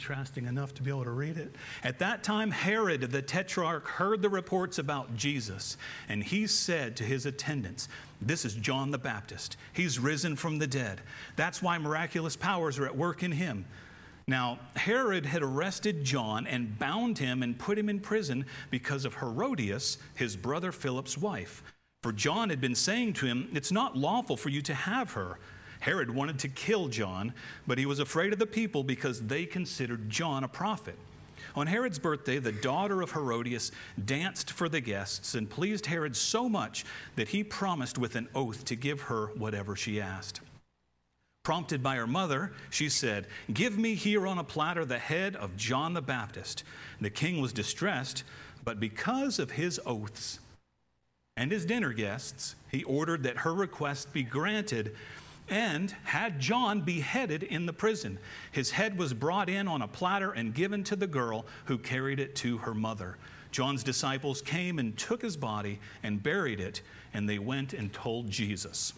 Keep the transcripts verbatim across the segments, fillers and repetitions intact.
contrasting enough to be able to read it. At that time, Herod the Tetrarch heard the reports about Jesus, and he said to his attendants, "This is John the Baptist. He's risen from the dead. That's why miraculous powers are at work in him." Now, Herod had arrested John and bound him and put him in prison because of Herodias, his brother Philip's wife. For John had been saying to him, "It's not lawful for you to have her." Herod wanted to kill John, but he was afraid of the people because they considered John a prophet. On Herod's birthday, the daughter of Herodias danced for the guests and pleased Herod so much that he promised with an oath to give her whatever she asked. Prompted by her mother, she said, "Give me here on a platter the head of John the Baptist." The king was distressed, but because of his oaths and his dinner guests, he ordered that her request be granted and had John beheaded in the prison. His head was brought in on a platter and given to the girl, who carried it to her mother. John's disciples came and took his body and buried it, and they went and told Jesus.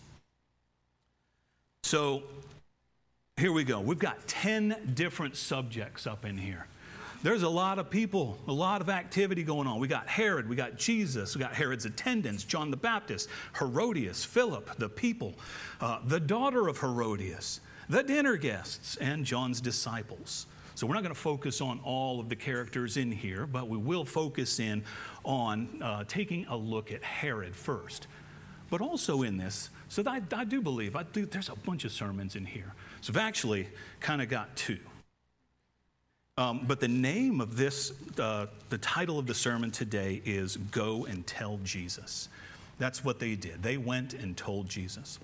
So here we go. We've got ten different subjects up in here. There's a lot of people, a lot of activity going on. We got Herod, we got Jesus, we got Herod's attendants, John the Baptist, Herodias, Philip, the people, uh, the daughter of Herodias, the dinner guests, and John's disciples. So we're not going to focus on all of the characters in here, but we will focus in on uh, taking a look at Herod first. But also in this, so I, I do believe, I do, there's a bunch of sermons in here. So I've actually kind of got two. Um, but the name of this, uh, the title of the sermon today is Go and Tell Jesus. That's what they did. They went and told Jesus.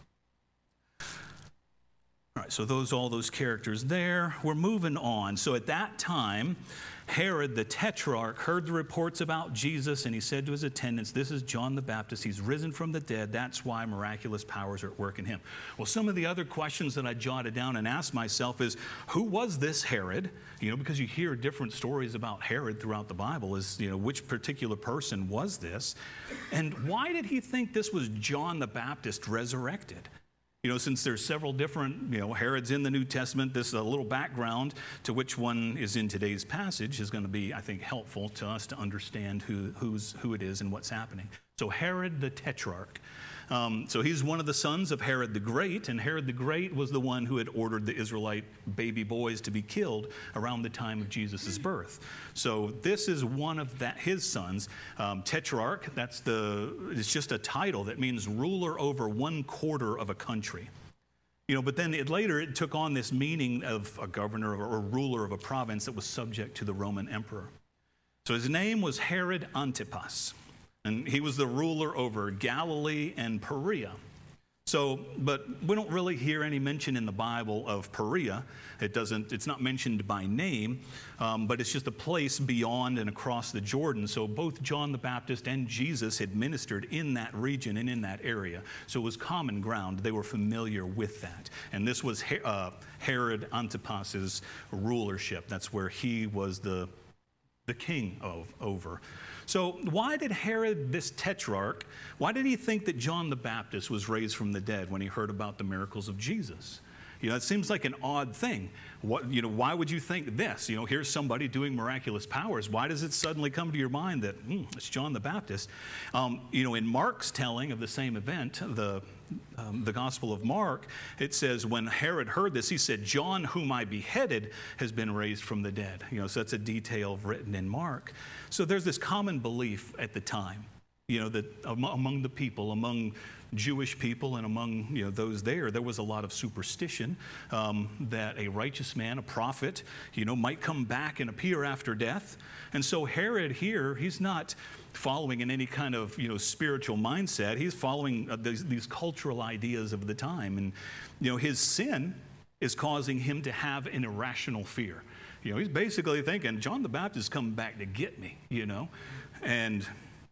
All right, so those all those characters there. We're moving on. So at that time, Herod the Tetrarch heard the reports about Jesus, and he said to his attendants, "This is John the Baptist. He's risen from the dead. That's why miraculous powers are at work in him." Well, some of the other questions that I jotted down and asked myself is, who was this Herod? You know, because you hear different stories about Herod throughout the Bible, is, you know, which particular person was this? And why did he think this was John the Baptist resurrected? You know, since there's several different, you know, Herods in the New Testament, this is a little background to which one is in today's passage is going to be, I think, helpful to us to understand who who's who it is and what's happening. So Herod the Tetrarch. Um, so he's one of the sons of Herod the Great, and Herod the Great was the one who had ordered the Israelite baby boys to be killed around the time of Jesus' birth. So this is one of that his sons. Um, Tetrarch, that's the, it's just a title that means ruler over one quarter of a country. You know, but then it, later it took on this meaning of a governor or a ruler of a province that was subject to the Roman emperor. So his name was Herod Antipas. And he was the ruler over Galilee and Perea. So, but we don't really hear any mention in the Bible of Perea. It doesn't, it's not mentioned by name, um, but it's just a place beyond and across the Jordan. So both John the Baptist and Jesus had ministered in that region and in that area. So it was common ground. They were familiar with that. And this was uh, Herod Antipas's rulership. That's where he was the, the king of over. So why did Herod, this tetrarch, why did he think that John the Baptist was raised from the dead when he heard about the miracles of Jesus? You know, it seems like an odd thing. What, you know, why would you think this? You know, here's somebody doing miraculous powers. Why does it suddenly come to your mind that hmm, it's John the Baptist? Um, you know, in Mark's telling of the same event, the um, the Gospel of Mark, it says when Herod heard this, he said, "John, whom I beheaded, has been raised from the dead." You know, so that's a detail written in Mark. So there's this common belief at the time, you know, that among the people, among Jewish people and among, you know, those there, there was a lot of superstition um, that a righteous man, a prophet, you know, might come back and appear after death. And so Herod here, he's not following in any kind of, you know, spiritual mindset. He's following uh, these, these cultural ideas of the time. And, you know, his sin is causing him to have an irrational fear. You know, he's basically thinking, John the Baptist is coming back to get me, you know. And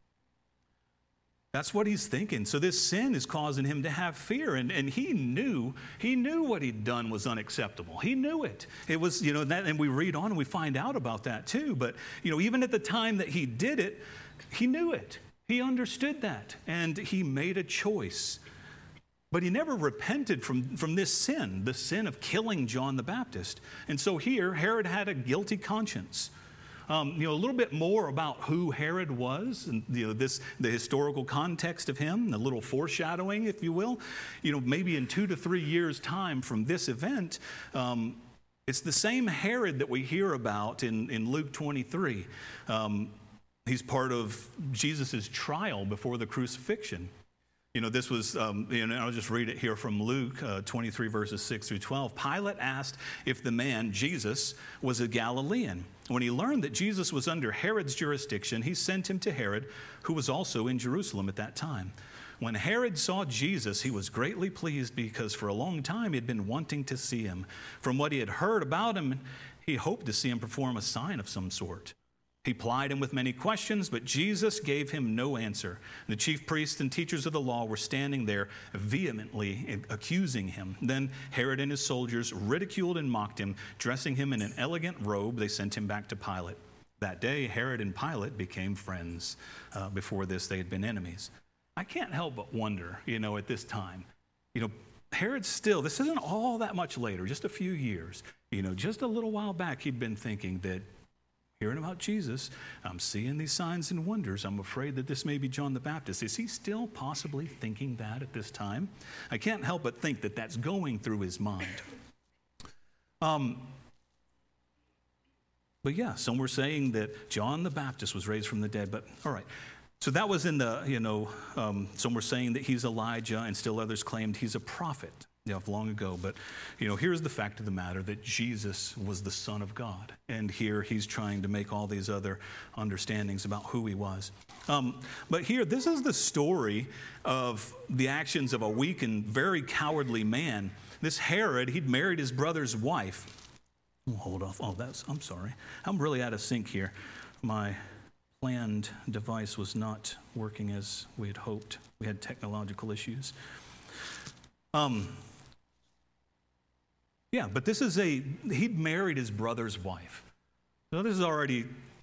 that's what he's thinking. So this sin is causing him to have fear. And, and he knew, he knew what he'd done was unacceptable. He knew it. It was, you know, that, and we read on and we find out about that too. But, you know, even at the time that he did it, he knew it. He understood that. And he made a choice. But he never repented from, from this sin, the sin of killing John the Baptist. And so here, Herod had a guilty conscience. Um, you know, a little bit more about who Herod was, and you know, this the historical context of him, a little foreshadowing, if you will. You know, maybe in two to three years' time from this event, um, it's the same Herod that we hear about in, in Luke twenty-three. Um, he's part of Jesus' trial before the crucifixion. You know, this was, um, you know, I'll just read it here from Luke uh, twenty-three, verses six through twelve. Pilate asked if the man, Jesus, was a Galilean. When he learned that Jesus was under Herod's jurisdiction, he sent him to Herod, who was also in Jerusalem at that time. When Herod saw Jesus, he was greatly pleased because for a long time he had been wanting to see him. From what he had heard about him, he hoped to see him perform a sign of some sort. He plied him with many questions, but Jesus gave him no answer. The chief priests and teachers of the law were standing there vehemently accusing him. Then Herod and his soldiers ridiculed and mocked him. Dressing him in an elegant robe, they sent him back to Pilate. That day, Herod and Pilate became friends. Uh, before this, they had been enemies. I can't help but wonder, you know, at this time, you know, Herod still, this isn't all that much later, just a few years. You know, just a little while back, he'd been thinking that, hearing about Jesus, I'm seeing these signs and wonders. I'm afraid that this may be John the Baptist. Is he still possibly thinking that at this time? I can't help but think that that's going through his mind. Um, but yeah, some were saying that John the Baptist was raised from the dead. But all right, so that was in the, you know, um, some were saying that he's Elijah, and still others claimed he's a prophet. You know, long ago. But, you know, here's the fact of the matter, that Jesus was the Son of God. And here he's trying to make all these other understandings about who he was. Um, but here, this is the story of the actions of a weak and very cowardly man. This Herod, he'd married his brother's wife. Oh, hold off. Oh, that's, I'm sorry. I'm really out of sync here. My planned device was not working as we had hoped. We had technological issues. Um... Yeah, but this is a, he'd married his brother's wife. So this is already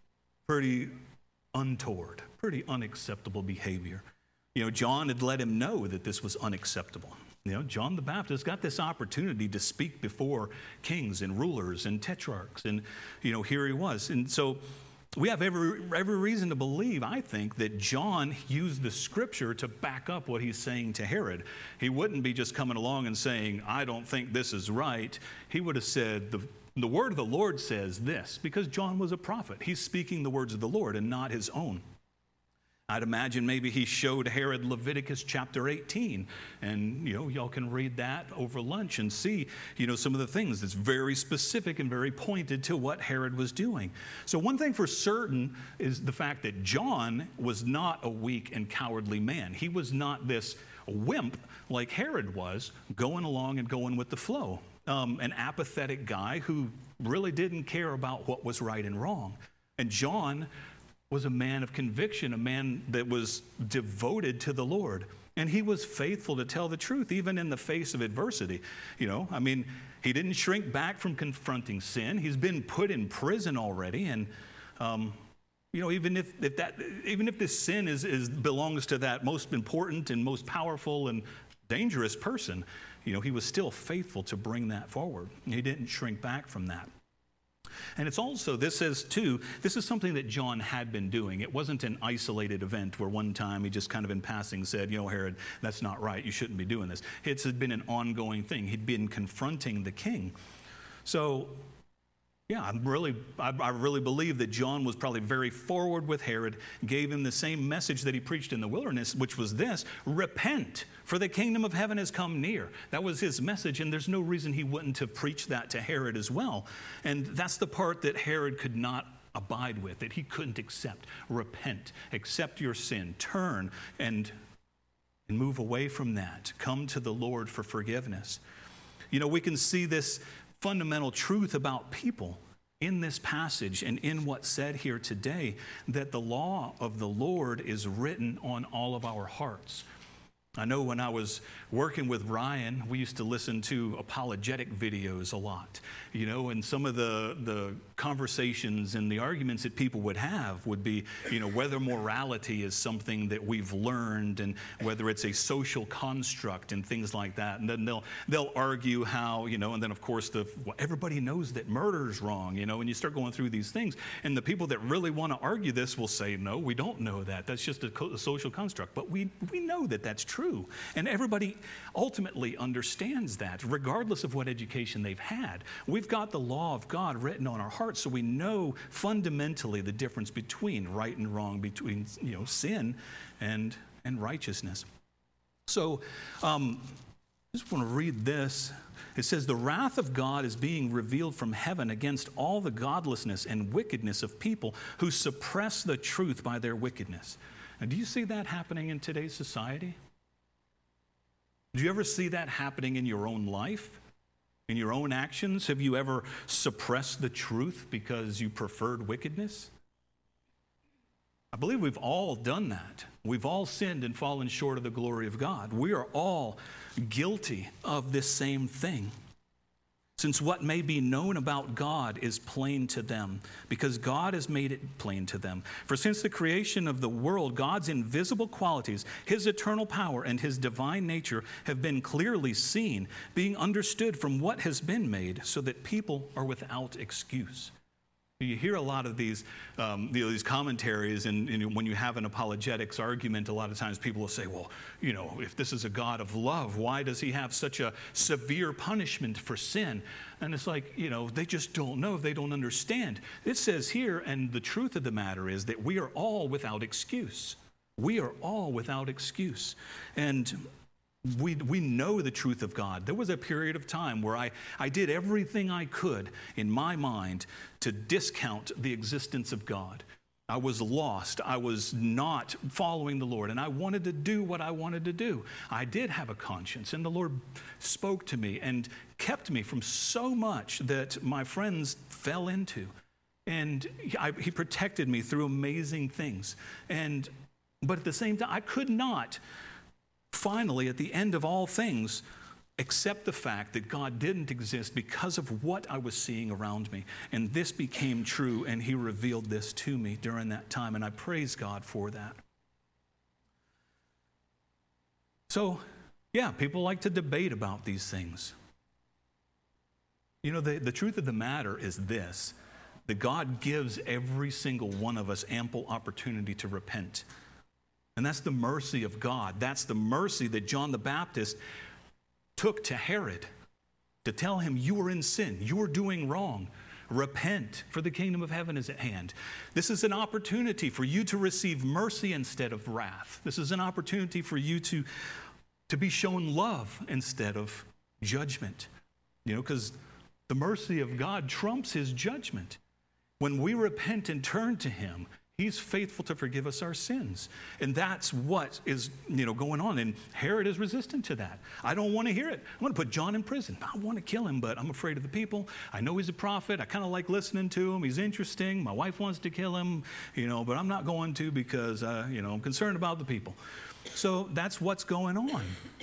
pretty untoward, pretty unacceptable behavior. You know, John had let him know that this was unacceptable. You know, John the Baptist got this opportunity to speak before kings and rulers and tetrarchs. And, you know, here he was. And so we have every, every reason to believe, I think, that John used the scripture to back up what he's saying to Herod. He wouldn't be just coming along and saying, I don't think this is right. He would have said, the, the word of the Lord says this, because John was a prophet. He's speaking the words of the Lord and not his own. I'd imagine maybe he showed Herod Leviticus chapter eighteen, and, you know, y'all can read that over lunch and see, you know, some of the things that's very specific and very pointed to what Herod was doing. So one thing for certain is the fact that John was not a weak and cowardly man. He was not this wimp like Herod was, going along and going with the flow. Um, an apathetic guy who really didn't care about what was right and wrong. And John was a man of conviction, a man that was devoted to the Lord. And he was faithful to tell the truth, even in the face of adversity. You know, I mean, he didn't shrink back from confronting sin. He's been put in prison already. And, um, you know, even if, if that, even if this sin is, is belongs to that most important and most powerful and dangerous person, you know, he was still faithful to bring that forward. He didn't shrink back from that. And it's also, this says too, this is something that John had been doing. It wasn't an isolated event where one time he just kind of in passing said, you know, Herod, that's not right. You shouldn't be doing this. It's been an ongoing thing. He'd been confronting the king. So, yeah, I'm really, I, I really believe that John was probably very forward with Herod, gave him the same message that he preached in the wilderness, which was this: repent, for the kingdom of heaven has come near. That was his message, and there's no reason he wouldn't have preached that to Herod as well. And that's the part that Herod could not abide with, that he couldn't accept. Repent, accept your sin, turn and, and move away from that. Come to the Lord for forgiveness. You know, we can see this fundamental truth about people in this passage and in what's said here today, that the law of the Lord is written on all of our hearts. I know when I was working with Ryan, we used to listen to apologetic videos a lot, you know, and some of the, the conversations and the arguments that people would have would be, you know, whether morality is something that we've learned and whether it's a social construct and things like that. And then they'll they'll argue how, you know, and then of course the well, everybody knows that murder is wrong, you know, and you start going through these things. And the people that really want to argue this will say, no, we don't know that. That's just a, co- a social construct. But we we know that that's true. And everybody ultimately understands that, regardless of what education they've had. We've got the law of God written on our hearts, so we know fundamentally the difference between right and wrong, between, you know, sin and, and righteousness. So um, I just want to read this. It says, the wrath of God is being revealed from heaven against all the godlessness and wickedness of people who suppress the truth by their wickedness. Now, do you see that happening in today's society? Do you ever see that happening in your own life, in your own actions? Have you ever suppressed the truth because you preferred wickedness? I believe we've all done that. We've all sinned and fallen short of the glory of God. We are all guilty of this same thing. Since what may be known about God is plain to them, because God has made it plain to them. For since the creation of the world, God's invisible qualities, his eternal power, and his divine nature have been clearly seen, being understood from what has been made, so that people are without excuse. You hear a lot of these, um, you know, these commentaries, and, and when you have an apologetics argument, a lot of times people will say, well, you know, if this is a God of love, why does he have such a severe punishment for sin? And it's like, you know, they just don't know. They don't understand. It says here, and the truth of the matter is that we are all without excuse. We are all without excuse. And We we know the truth of God. There was a period of time where I, I did everything I could in my mind to discount the existence of God. I was lost. I was not following the Lord, and I wanted to do what I wanted to do. I did have a conscience, and the Lord spoke to me and kept me from so much that my friends fell into. And I, he protected me through amazing things. And but at the same time, I could not finally, at the end of all things, accept the fact that God didn't exist because of what I was seeing around me. And this became true, and he revealed this to me during that time, and I praise God for that. So, yeah, people like to debate about these things. You know, the, the truth of the matter is this, that God gives every single one of us ample opportunity to repent. And that's the mercy of God. That's the mercy that John the Baptist took to Herod to tell him, you are in sin. You are doing wrong. Repent, for the kingdom of heaven is at hand. This is an opportunity for you to receive mercy instead of wrath. This is an opportunity for you to, to be shown love instead of judgment. You know, because the mercy of God trumps his judgment. When we repent and turn to him, he's faithful to forgive us our sins. And that's what is, you know, going on. And Herod is resistant to that. I don't want to hear it. I'm going to put John in prison. I want to kill him, but I'm afraid of the people. I know he's a prophet. I kind of like listening to him. He's interesting. My wife wants to kill him, you know, but I'm not going to because, uh, you know, I'm concerned about the people. So that's what's going on.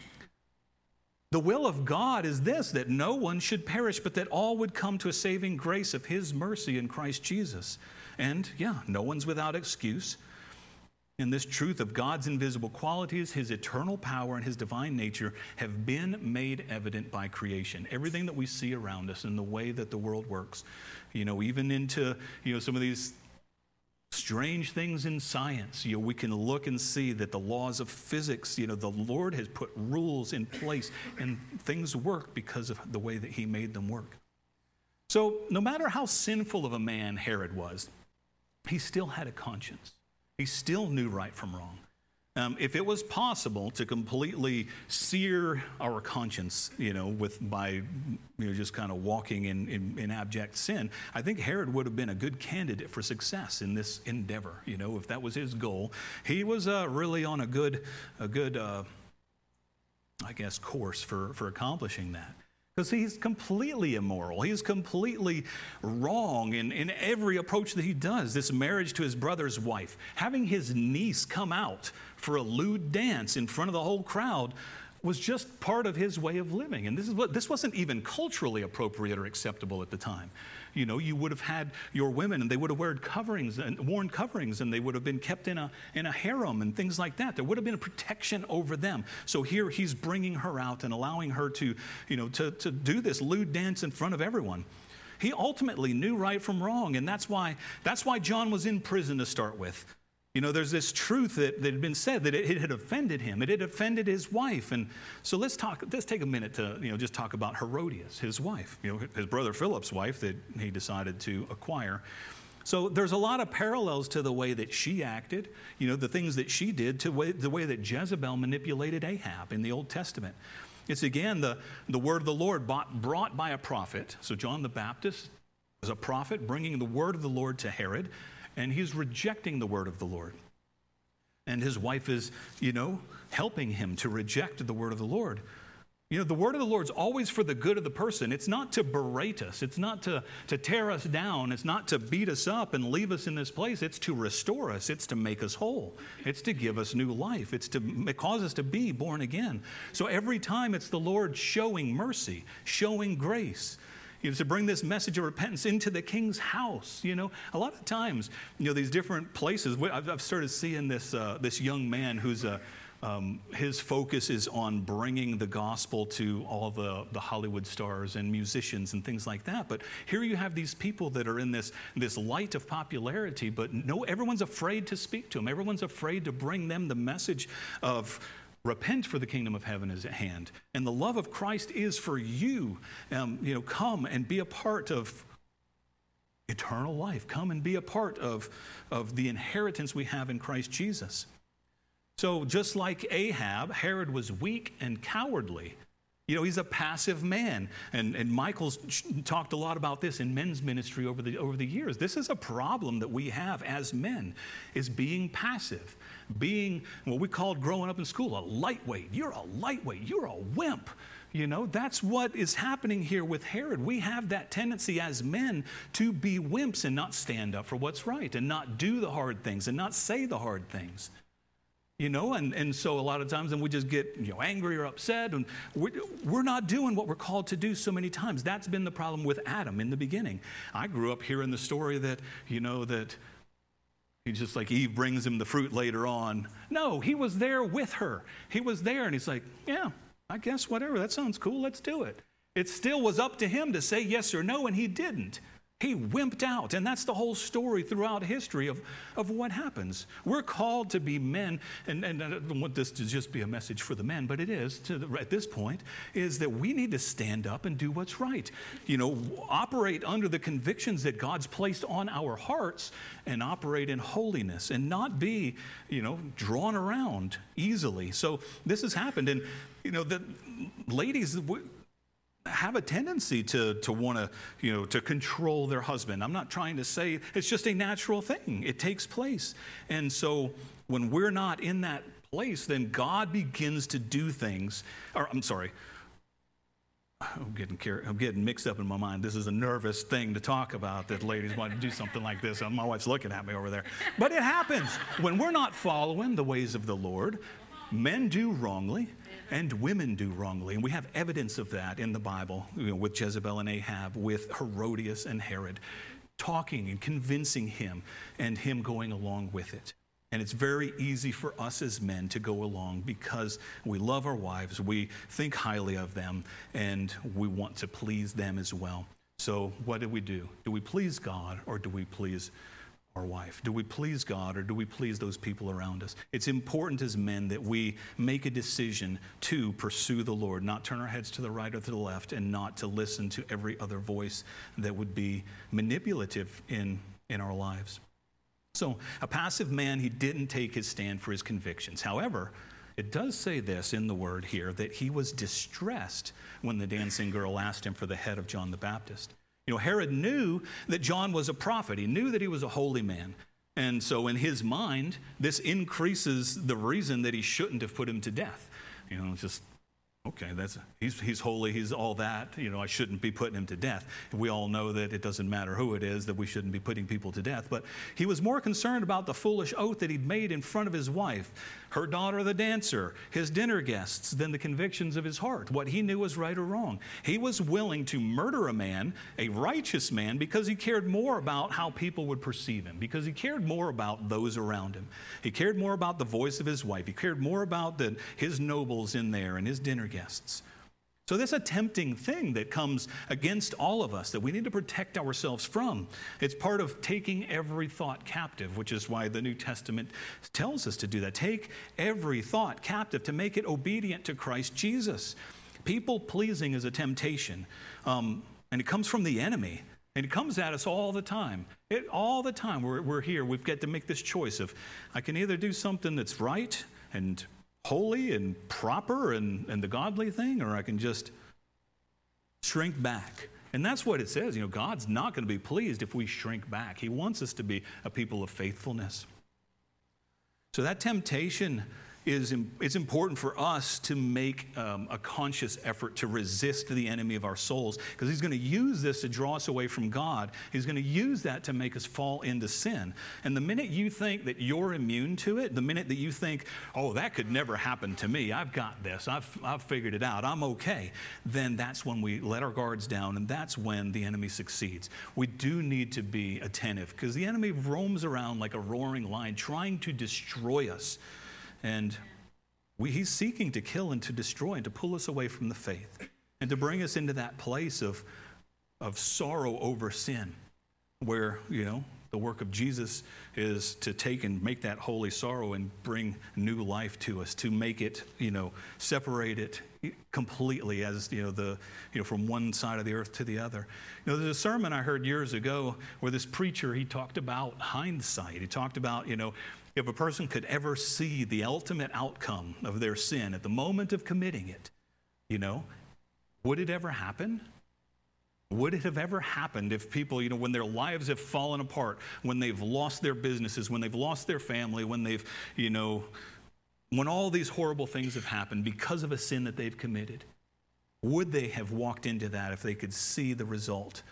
The will of God is this, that no one should perish, but that all would come to a saving grace of his mercy in Christ Jesus. And yeah, no one's without excuse. And this truth of God's invisible qualities, his eternal power, and his divine nature have been made evident by creation. Everything that we see around us and the way that the world works, you know, even into, you know, some of these strange things in science, you know, we can look and see that the laws of physics, you know, the Lord has put rules in place and things work because of the way that he made them work. So no matter how sinful of a man Herod was, he still had a conscience. He still knew right from wrong. Um, if it was possible to completely sear our conscience, you know, with by you know just kind of walking in, in, in abject sin, I think Herod would have been a good candidate for success in this endeavor. You know, if that was his goal, he was uh, really on a good, a good, uh, I guess, course for for accomplishing that. Because he's completely immoral. He's completely wrong in, in every approach that he does. This marriage to his brother's wife, having his niece come out for a lewd dance in front of the whole crowd, was just part of his way of living. And this is what this wasn't even culturally appropriate or acceptable at the time. You know, you would have had your women, and they would have worn coverings and worn coverings, and they would have been kept in a in a harem and things like that. There would have been a protection over them. So here he's bringing her out and allowing her to, you know, to to do this lewd dance in front of everyone. He ultimately knew right from wrong, and that's why that's why John was in prison to start with. You know, there's this truth that, that had been said that it, it had offended him. It had offended his wife. And so let's talk, let's take a minute to, you know, just talk about Herodias, his wife, you know, his brother Philip's wife that he decided to acquire. So there's a lot of parallels to the way that she acted, you know, the things that she did to way, the way that Jezebel manipulated Ahab in the Old Testament. It's again the, the word of the Lord bought, brought by a prophet. So John the Baptist was a prophet bringing the word of the Lord to Herod. And he's rejecting the word of the Lord. And his wife is, you know, helping him to reject the word of the Lord. You know, the word of the Lord's always for the good of the person. It's not to berate us. It's not to, to tear us down. It's not to beat us up and leave us in this place. It's to restore us. It's to make us whole. It's to give us new life. It's to cause us to be born again. So every time it's the Lord showing mercy, showing grace. You know, to bring this message of repentance into the king's house. You know, a lot of times, you know, these different places. I've, I've started seeing this uh, this young man who's a um, his focus is on bringing the gospel to all the the Hollywood stars and musicians and things like that. But here you have these people that are in this this light of popularity, but no, everyone's afraid to speak to them. Everyone's afraid to bring them the message of repent, for the kingdom of heaven is at hand. And the love of Christ is for you. Um, you know, come and be a part of eternal life. Come and be a part of, of the inheritance we have in Christ Jesus. So just like Ahab, Herod was weak and cowardly. You know, he's a passive man. And, and Michael's talked a lot about this in men's ministry over the, over the years. This is a problem that we have as men, is being passive. Being what we called growing up in school, a lightweight. You're a lightweight. You're a wimp. You know, that's what is happening here with Herod. We have that tendency as men to be wimps and not stand up for what's right and not do the hard things and not say the hard things. You know, and, and so a lot of times then we just get, you know, angry or upset, and we're, we're not doing what we're called to do so many times. That's been the problem with Adam in the beginning. I grew up hearing the story that, you know, that he's just like Eve brings him the fruit later on. No, he was there with her. He was there, and he's like, yeah, I guess whatever. That sounds cool. Let's do it. It still was up to him to say yes or no, and he didn't. He wimped out, and that's the whole story throughout history of, of what happens. We're called to be men, and, and I don't want this to just be a message for the men, but it is, to the, at this point, is that we need to stand up and do what's right. You know, operate under the convictions that God's placed on our hearts and operate in holiness and not be, you know, drawn around easily. So this has happened, and, you know, the ladies... We, have a tendency to to want to, you know, to control their husband. I'm not trying to say, it's just a natural thing. It takes place. And so when we're not in that place, then God begins to do things, or I'm sorry, I'm getting carried, I'm getting mixed up in my mind. This is a nervous thing to talk about, that ladies want to do something like this. My wife's looking at me over there. But it happens. When we're not following the ways of the Lord, men do wrongly. And women do wrongly. And we have evidence of that in the Bible, you know, with Jezebel and Ahab, with Herodias and Herod, talking and convincing him and him going along with it. And it's very easy for us as men to go along because we love our wives, we think highly of them, and we want to please them as well. So what do we do? Do we please God, or do we please our wife? Do we please God, or do we please those people around us? It's important as men that we make a decision to pursue the Lord, not turn our heads to the right or to the left, and not to listen to every other voice that would be manipulative in, in our lives. So a passive man, he didn't take his stand for his convictions. However, it does say this in the word here, that he was distressed when the dancing girl asked him for the head of John the Baptist. You know, Herod knew that John was a prophet. He knew that he was a holy man. And so in his mind, this increases the reason that he shouldn't have put him to death. You know, it's just Okay, that's he's he's holy, he's all that. You know, I shouldn't be putting him to death. We all know that it doesn't matter who it is, that we shouldn't be putting people to death. But he was more concerned about the foolish oath that he'd made in front of his wife, her daughter the dancer, his dinner guests, than the convictions of his heart, what he knew was right or wrong. He was willing to murder a man, a righteous man, because he cared more about how people would perceive him, because he cared more about those around him. He cared more about the voice of his wife. He cared more about the, his nobles in there and his dinner guests. So this is a tempting thing that comes against all of us that we need to protect ourselves from. It's part of taking every thought captive, which is why the New Testament tells us to do that. Take every thought captive to make it obedient to Christ Jesus. People pleasing is a temptation, um, and it comes from the enemy. And it comes at us all the time. It, all the time we're, we're here, we've got to make this choice of, I can either do something that's right and holy and proper and, and the godly thing, or I can just shrink back. And that's what it says. You know, God's not going to be pleased if we shrink back. He wants us to be a people of faithfulness. So that temptation is it's important for us to make um, a conscious effort to resist the enemy of our souls, because he's going to use this to draw us away from God. He's going to use that to make us fall into sin. And the minute you think that you're immune to it, the minute that you think, oh, that could never happen to me, I've got this, I've, I've figured it out, I'm okay, then that's when we let our guards down, and that's when the enemy succeeds. We do need to be attentive, because the enemy roams around like a roaring lion trying to destroy us. And we, he's seeking to kill and to destroy and to pull us away from the faith and to bring us into that place of, of sorrow over sin, where, you know, the work of Jesus is to take and make that holy sorrow and bring new life to us, to make it, you know, separate it completely as, you know, the, you know, from one side of the earth to the other. You know, there's a sermon I heard years ago where this preacher, he talked about hindsight. He talked about, you know, if a person could ever see the ultimate outcome of their sin at the moment of committing it, you know, would it ever happen? Would it have ever happened if people, you know, when their lives have fallen apart, when they've lost their businesses, when they've lost their family, when they've, you know, when all these horrible things have happened because of a sin that they've committed, would they have walked into that if they could see the result?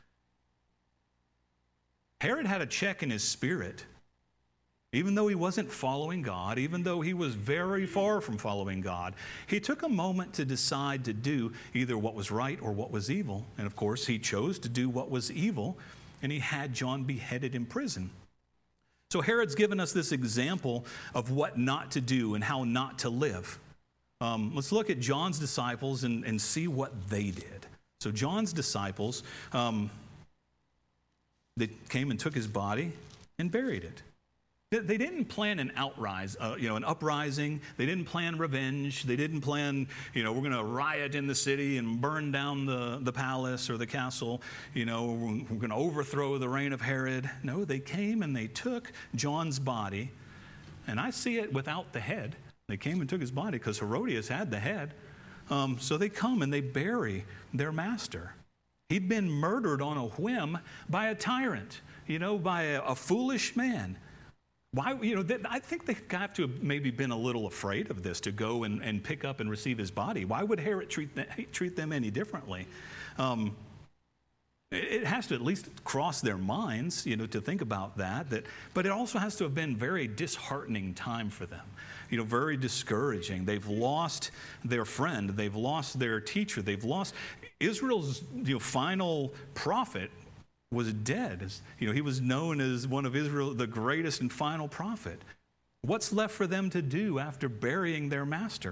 Herod had a check in his spirit. Even though he wasn't following God, even though he was very far from following God, he took a moment to decide to do either what was right or what was evil. And of course, he chose to do what was evil, and he had John beheaded in prison. So Herod's given us this example of what not to do and how not to live. Um, let's look at John's disciples and, and see what they did. So John's disciples, um, they came and took his body and buried it. They didn't plan an outrise, uh, you know, an uprising. They didn't plan revenge. They didn't plan, you know, we're going to riot in the city and burn down the, the palace or the castle. You know, we're, we're going to overthrow the reign of Herod. No, they came and they took John's body, and I see it without the head. They came and took his body because Herodias had the head. Um, so they come and they bury their master. He'd been murdered on a whim by a tyrant, you know, by a, a foolish man. Why, you know, they, I think they have to have maybe been a little afraid of this, to go and, and pick up and receive his body. Why would Herod treat them, treat them any differently? Um, it, it has to at least cross their minds, you know, to think about that, that. But it also has to have been very disheartening time for them, you know, very discouraging. They've lost their friend. They've lost their teacher. They've lost Israel's, you know, final prophet. Was dead. You know, he was known as one of Israel, the greatest and final prophet. What's left for them to do after burying their master?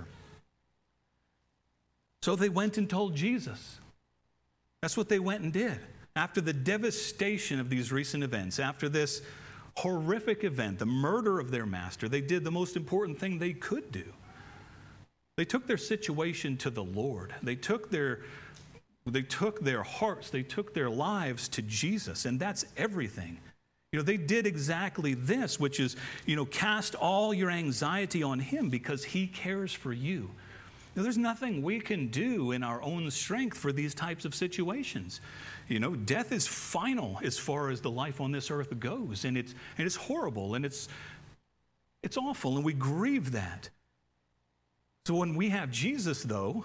So they went and told Jesus. That's what they went and did. After the devastation of these recent events, after this horrific event, the murder of their master, they did the most important thing they could do. They took their situation to the Lord. They took their They took their hearts, they took their lives to Jesus, and that's everything. You know, they did exactly this, which is, you know, cast all your anxiety on him because he cares for you. Now, there's nothing we can do in our own strength for these types of situations. You know, death is final as far as the life on this earth goes, and it's and it's horrible, and it's it's awful, and we grieve that. So when we have Jesus, though,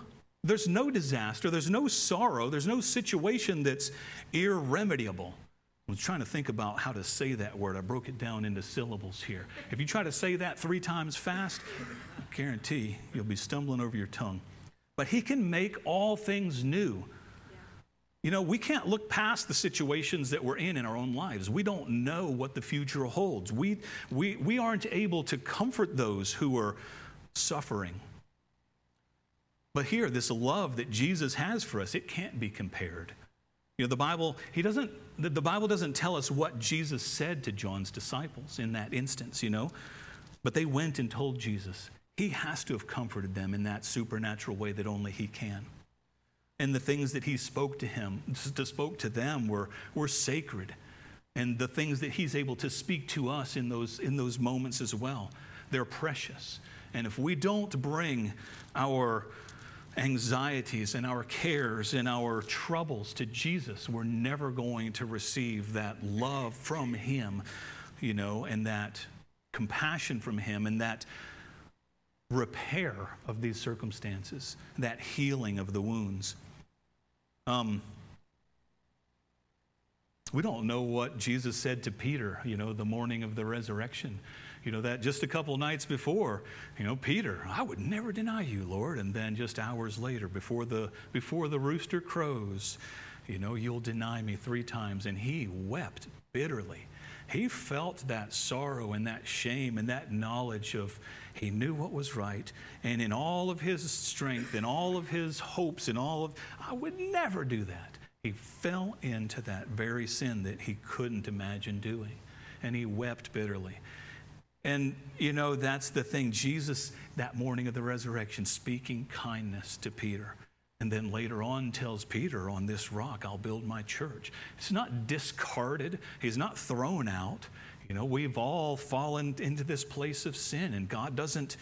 There's no disaster, there's no sorrow, there's no situation that's irremediable. I was trying to think about how to say that word. I broke it down into syllables here. If you try to say that three times fast, I guarantee you'll be stumbling over your tongue. But he can make all things new. You know, we can't look past the situations that we're in in our own lives. We don't know what the future holds. We, we, we aren't able to comfort those who are suffering. But here, this love that Jesus has for us, it can't be compared. You know, the Bible, he doesn't, the, the Bible doesn't tell us what Jesus said to John's disciples in that instance, you know. But they went and told Jesus. He has to have comforted them in that supernatural way that only he can. And the things that he spoke to him, to spoke to them were, were sacred. And the things that he's able to speak to us in those, in those moments as well, they're precious. And if we don't bring our anxieties and our cares and our troubles to Jesus, we're never going to receive that love from him, you know, and that compassion from him and that repair of these circumstances, that healing of the wounds. Um, we don't know what Jesus said to Peter, you know, the morning of the resurrection. You know, that just a couple nights before, you know, Peter, I would never deny you, Lord. And then just hours later, before the before the rooster crows, you know, you'll deny me three times. And he wept bitterly. He felt that sorrow and that shame and that knowledge of he knew what was right. And in all of his strength and all of his hopes and all of, I would never do that. He fell into that very sin that he couldn't imagine doing. And he wept bitterly. And, you know, that's the thing. Jesus, that morning of the resurrection, speaking kindness to Peter. And then later on tells Peter, on this rock, I'll build my church. It's not discarded. He's not thrown out. You know, we've all fallen into this place of sin. And God doesn't,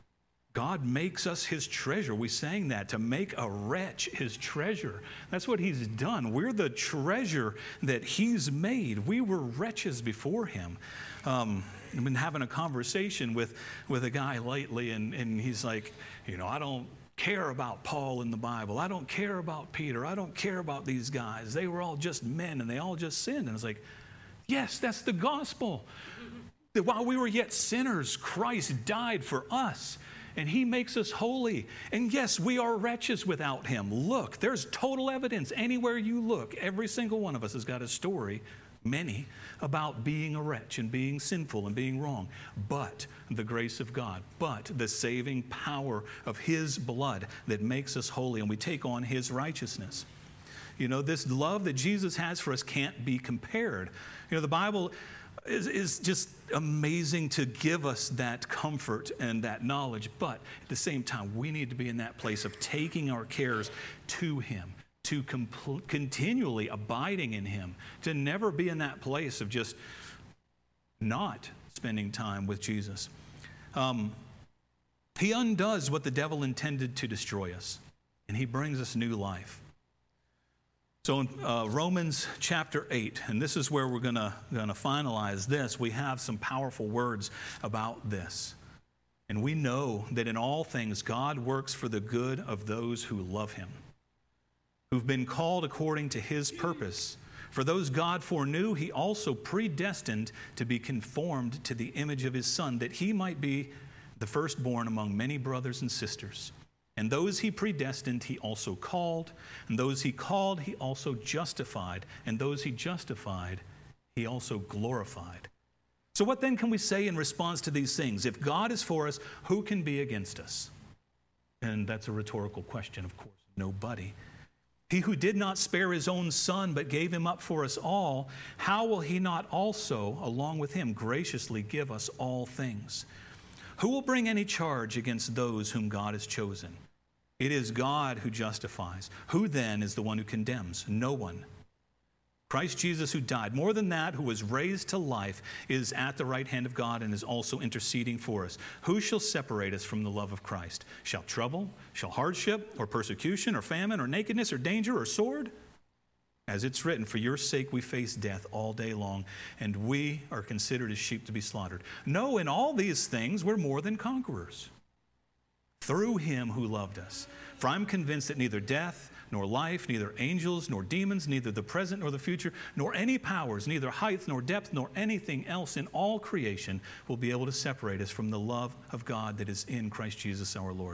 God makes us his treasure. We sang that, to make a wretch his treasure. That's what he's done. We're the treasure that he's made. We were wretches before him. Um, I've been having a conversation with, with a guy lately, and, and he's like, you know, I don't care about Paul in the Bible. I don't care about Peter. I don't care about these guys. They were all just men, and they all just sinned. And I was like, yes, that's the gospel. That while we were yet sinners, Christ died for us, and he makes us holy. And yes, we are wretches without him. Look, there's total evidence. Anywhere you look, every single one of us has got a story, many, about being a wretch and being sinful and being wrong. But the grace of God, but the saving power of his blood that makes us holy, and we take on his righteousness. You know, this love that Jesus has for us can't be compared. You know, the Bible is, is just amazing to give us that comfort and that knowledge, but at the same time, we need to be in that place of taking our cares to him, to compl- continually abiding in him, to never be in that place of just not spending time with Jesus. Um, he undoes what the devil intended to destroy us, and he brings us new life. So in uh, Romans chapter eight, and this is where we're going to finalize this, we have some powerful words about this. And we know that in all things God works for the good of those who love him, who've been called according to his purpose. For those God foreknew, he also predestined to be conformed to the image of his Son, that he might be the firstborn among many brothers and sisters. And those he predestined, he also called. And those he called, he also justified. And those he justified, he also glorified. So what then can we say in response to these things? If God is for us, who can be against us? And that's a rhetorical question, of course. Nobody. He who did not spare his own Son, but gave him up for us all, how will he not also, along with him, graciously give us all things? Who will bring any charge against those whom God has chosen? It is God who justifies. Who then is the one who condemns? No one. Christ Jesus, who died, more than that, who was raised to life, is at the right hand of God and is also interceding for us. Who shall separate us from the love of Christ? Shall trouble, shall hardship, or persecution, or famine, or nakedness, or danger, or sword? As it's written, for your sake we face death all day long, and we are considered as sheep to be slaughtered. No, in all these things we're more than conquerors through him who loved us. For I'm convinced that neither death, nor life, neither angels, nor demons, neither the present nor the future, nor any powers, neither height nor depth, nor anything else in all creation will be able to separate us from the love of God that is in Christ Jesus our Lord.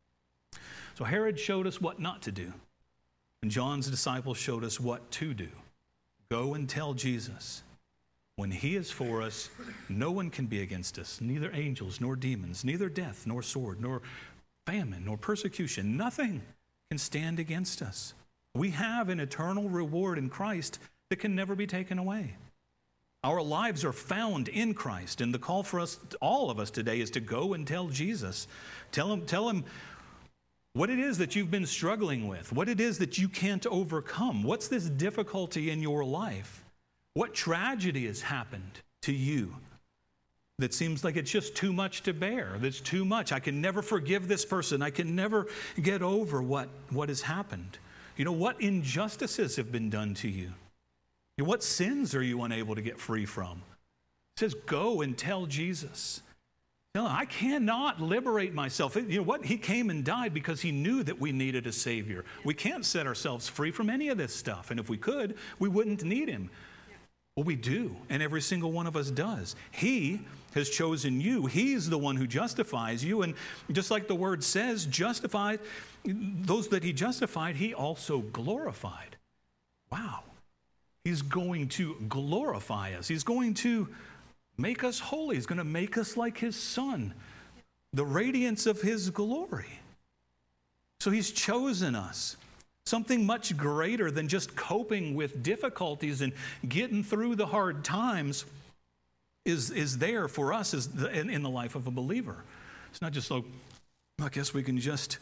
So Herod showed us what not to do, and John's disciples showed us what to do. Go and tell Jesus, when he is for us, no one can be against us, neither angels, nor demons, neither death, nor sword, nor famine, nor persecution. Nothing can stand against us. We have an eternal reward in Christ that can never be taken away. Our lives are found in Christ, and the call for us, all of us today, is to go and tell Jesus. Tell him, tell him what it is that you've been struggling with, what it is that you can't overcome. What's this difficulty in your life? What tragedy has happened to you that seems like it's just too much to bear, that's too much? I can never forgive this person. I can never get over what, what has happened. You know, what injustices have been done to you? You know, what sins are you unable to get free from? It says, go and tell Jesus. Tell him, I cannot liberate myself. You know what? He came and died because he knew that we needed a Savior. We can't set ourselves free from any of this stuff. And if we could, we wouldn't need him. Well, we do, and every single one of us does. He has chosen you. He's the one who justifies you. And just like the word says, justified, those that he justified, he also glorified. Wow. He's going to glorify us. He's going to make us holy. He's going to make us like his Son, the radiance of his glory. So he's chosen us. Something much greater than just coping with difficulties and getting through the hard times is, is there for us as the, in, in the life of a believer. It's not just like, I guess we can just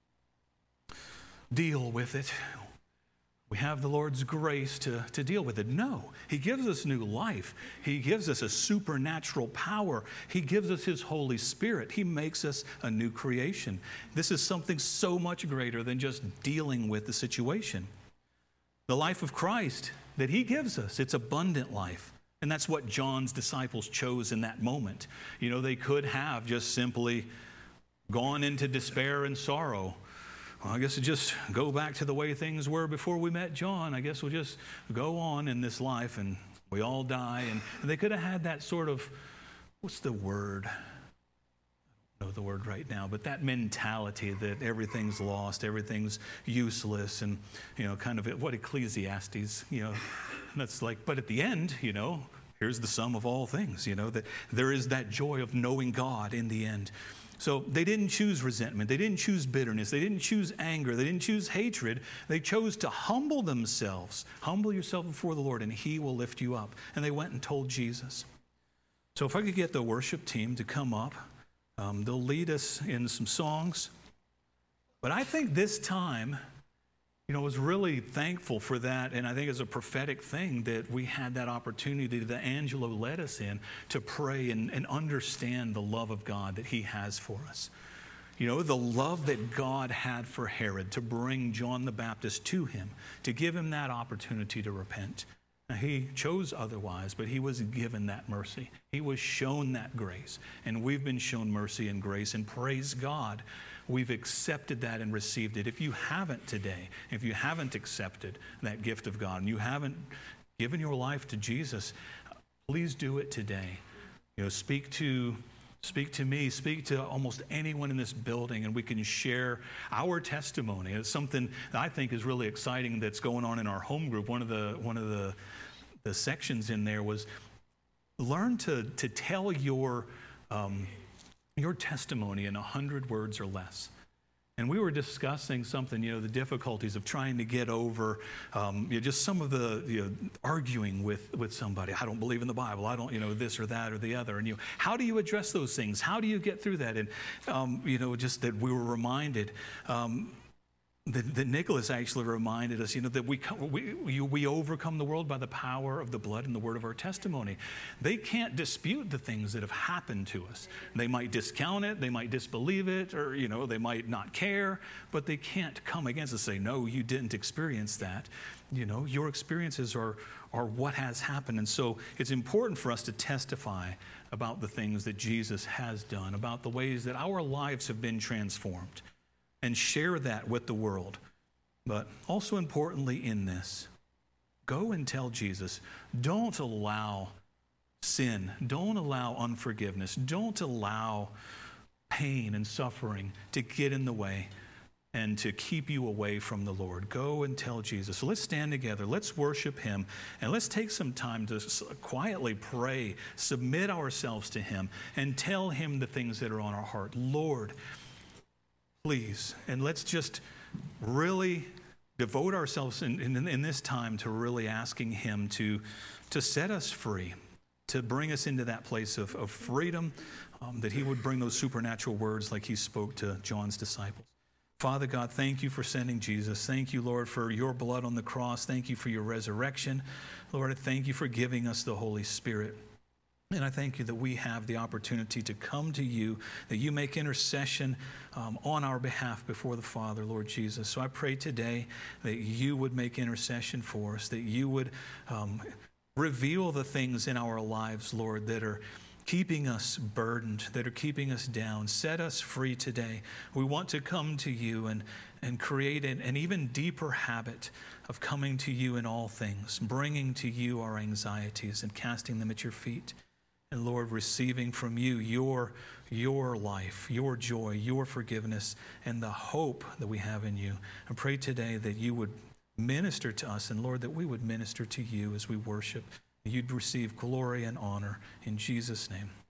deal with it. We have the Lord's grace to, to deal with it. No, he gives us new life. He gives us a supernatural power. He gives us his Holy Spirit. He makes us a new creation. This is something so much greater than just dealing with the situation. The life of Christ that he gives us, it's abundant life. And that's what John's disciples chose in that moment. You know, they could have just simply gone into despair and sorrow. Well, I guess we'll just go back to the way things were before we met John. I guess we'll just go on in this life and we all die. And, and they could have had that sort of, what's the word? I don't know the word right now, but that mentality that everything's lost, everything's useless, and, you know, kind of what Ecclesiastes, you know, that's like, but at the end, you know, here's the sum of all things, you know, that there is that joy of knowing God in the end. So they didn't choose resentment. They didn't choose bitterness. They didn't choose anger. They didn't choose hatred. They chose to humble themselves. Humble yourself before the Lord, and he will lift you up. And they went and told Jesus. So if I could get the worship team to come up, um, they'll lead us in some songs. But I think this time, you know, I was really thankful for that, and I think it's a prophetic thing that we had that opportunity that Angelo led us in to pray and, and understand the love of God that he has for us. You know, the love that God had for Herod to bring John the Baptist to him, to give him that opportunity to repent. Now, he chose otherwise, but he was given that mercy. He was shown that grace, and we've been shown mercy and grace, and praise God, we've accepted that and received it. If you haven't today, if you haven't accepted that gift of God, and you haven't given your life to Jesus, please do it today. You know, speak to Speak to me, speak to almost anyone in this building, and we can share our testimony. It's something that I think is really exciting that's going on in our home group. One of the one of the, the sections in there was learn to, to tell your, um, your testimony in a hundred words or less. And we were discussing something, you know, the difficulties of trying to get over, um, you know, just some of the, you know, arguing with, with somebody. I don't believe in the Bible. I don't, you know, this or that or the other. And you, how do you address those things? How do you get through that? And, um, you know, just that we were reminded um, that, that Nicholas actually reminded us, you know, that we, we, we overcome the world by the power of the blood and the word of our testimony. They can't dispute the things that have happened to us. They might discount it, they might disbelieve it, or, you know, they might not care, but they can't come against us and say, no, you didn't experience that. You know, your experiences are, are what has happened. And so it's important for us to testify about the things that Jesus has done, about the ways that our lives have been transformed, and share that with the world. But also importantly in this, go and tell Jesus. Don't allow sin. Don't allow unforgiveness. Don't allow pain and suffering to get in the way and to keep you away from the Lord. Go and tell Jesus. So let's stand together. Let's worship him. And let's take some time to quietly pray, submit ourselves to him, and tell him the things that are on our heart. Lord, please. And let's just really devote ourselves in, in, in this time to really asking him to, to set us free, to bring us into that place of, of freedom, um, that he would bring those supernatural words like he spoke to John's disciples. Father God, thank you for sending Jesus. Thank you, Lord, for your blood on the cross. Thank you for your resurrection. Lord, I thank you for giving us the Holy Spirit. And I thank you that we have the opportunity to come to you, that you make intercession um, on our behalf before the Father, Lord Jesus. So I pray today that you would make intercession for us, that you would um, reveal the things in our lives, Lord, that are keeping us burdened, that are keeping us down. Set us free today. We want to come to you and, and create an, an even deeper habit of coming to you in all things, bringing to you our anxieties and casting them at your feet. And Lord, receiving from you your, your life, your joy, your forgiveness, and the hope that we have in you. I pray today that you would minister to us, and Lord, that we would minister to you as we worship. You'd receive glory and honor in Jesus' name.